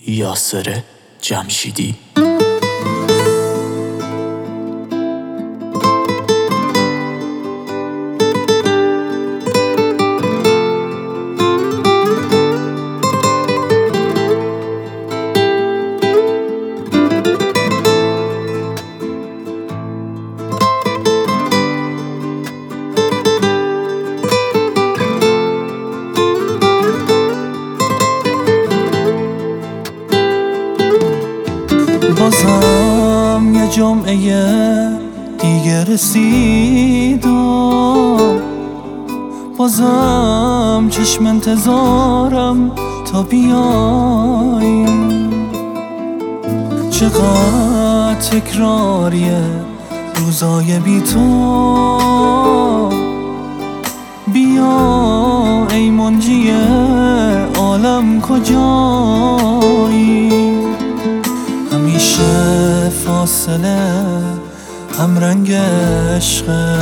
یاسر جمشیدی. بازم یه جمعه دیگه رسید و بازم چشم انتظارم تا بیایی. چقدر تکراریه روزای بی تو، بیا ای منجی عالم کجایی. همیشه فاصله هم رنگ عشقه،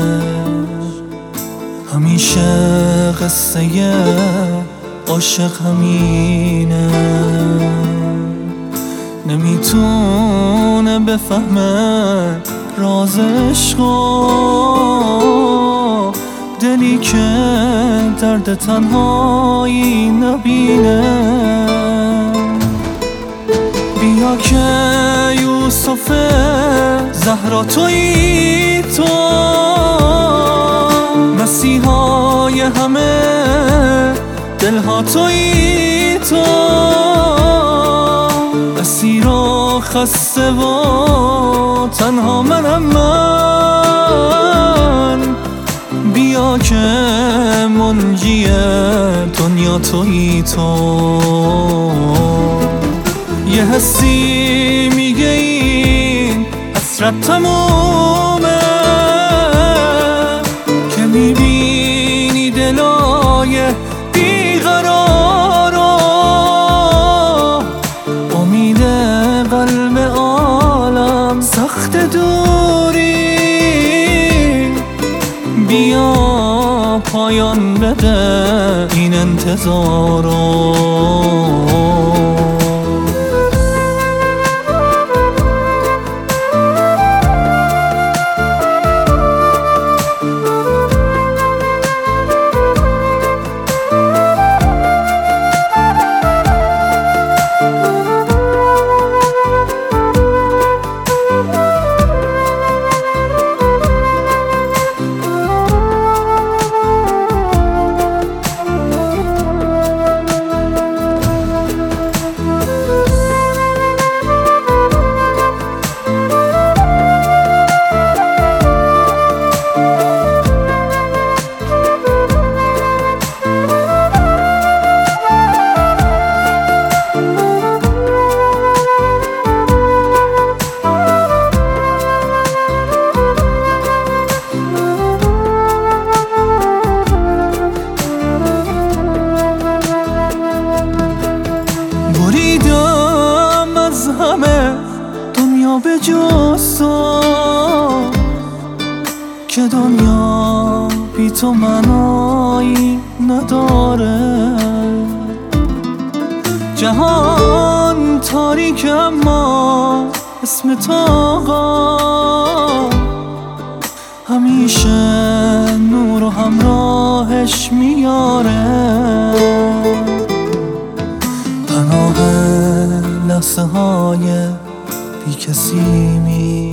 همیشه قصه عاشق همینه. نمیتونه بفهمه راز عشقو، دلی که درد تنهایی نبینه. بیا که یوسف زهرا تویی تو، مسیحای همه دلها تویی تو. اسیر و خسته و تنها منم من، بیا که منجی دنیا تویی تو. یه حسی میگه این حسرت تمومه، که میبینی دلای بیقرار و امید قلب عالم سخت دوری. بیا پایان بده این انتظارو. بریدم از همه دنیا به جز تو، که دنیا بی تو معنایی نداره. جهان تاریک اما اسم تو آقا، همیشه نور و همراهش میاره. پناه لحظه های بی کسی می،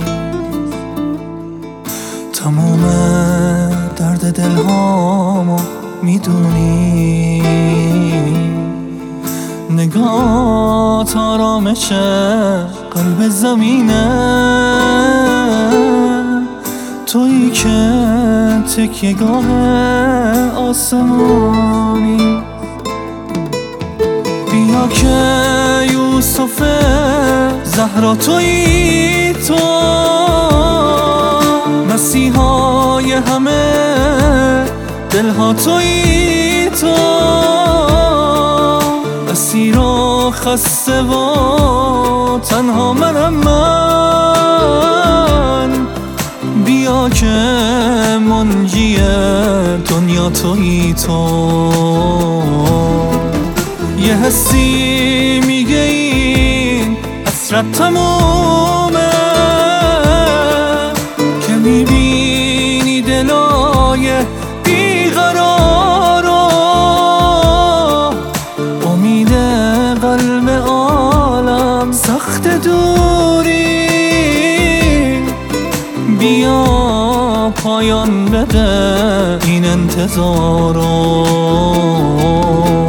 تموم درد دلهامو میدونی. نگاه آرامش قلب زمینه، تویی که تکیه گاه آسمانی. بیا که یوسف زهرا تویی تو، مسیحای همه دلها تویی تو. اسیر و خسته و تنها منم من، بیا که منجی دنیا تویی تو. یه حسی میگه حسرت تمومه که میبینی دلای بیقرارو، امید قلب عالم سخت دوری، بیا پایان بده این انتظارو.